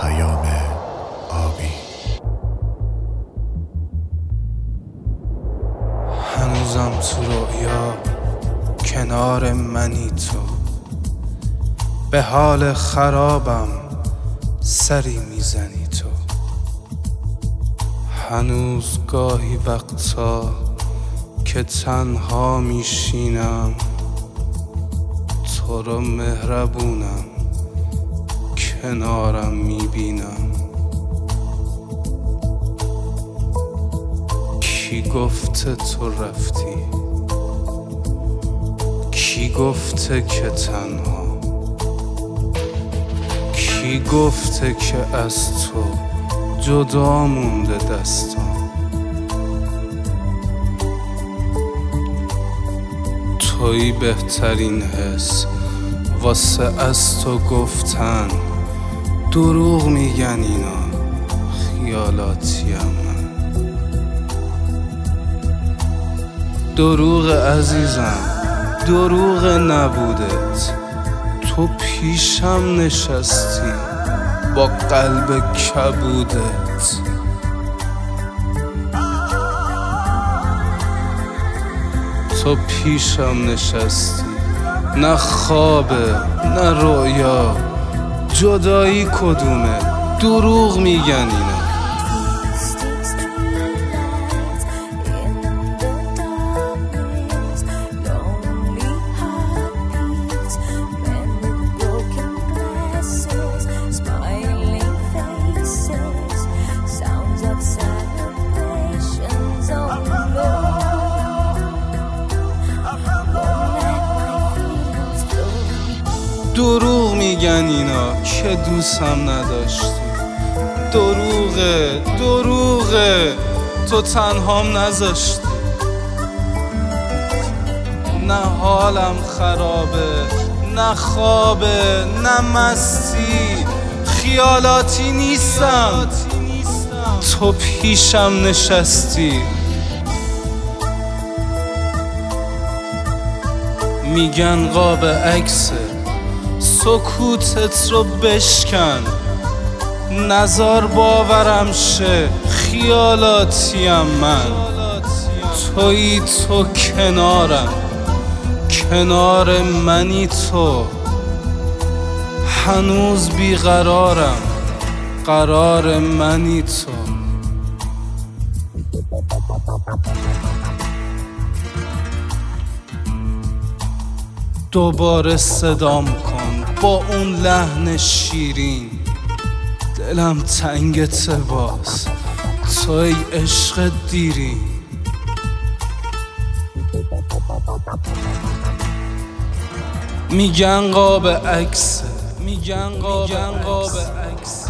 پیام آبی. هنوزم تو رؤیا کنار منی تو، به حال خرابم سری میزنی تو. هنوز گاهی وقتا که تنها میشینم، تو رو مهربونم کنارم میبینم. کی گفته تو رفتی؟ کی گفته که تنها؟ کی گفته که از تو جدا مونده دستام؟ توی بهترین حس واسه از تو گفتن. دروغ میگن اینا، خیالاتیم من. دروغ عزیزم، دروغ نبودت. تو پیشم نشستی با قلب کبودت. تو پیشم نشستی، نه خوابه نه رویا. جدایی کدومه؟ دروغ میگن اینا. دروغ میگن اینا که دوستم نداشتی. دروغه دروغه، تو تنهام نذاشتی. نه حالم خرابه، نه خوابه، نه مستی. خیالاتی نیستم، تو پیشم نشستی. میگن قاب عکسه، سکوتت رو بشکن. نزار باورم شه، خیالاتیم من. تویی تو کنارم، کنار منی تو. هنوز بیقرارم، قرار منی تو. دوباره صدام کن با اون لحن شیرین. دلم تنگته باز، توی عشق دیرین. میگن قاب عکسه، میگن قاب عکسه.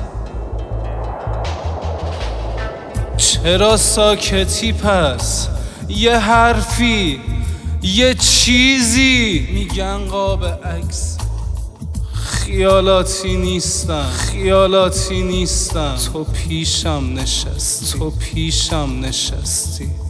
چرا ساکتی پس؟ یه حرفی، یه چیزی. میگن قاب عکس، خیالاتی نیستم، خیالاتی نیستم. تو پیشم نشستی، تو پیشم نشستی.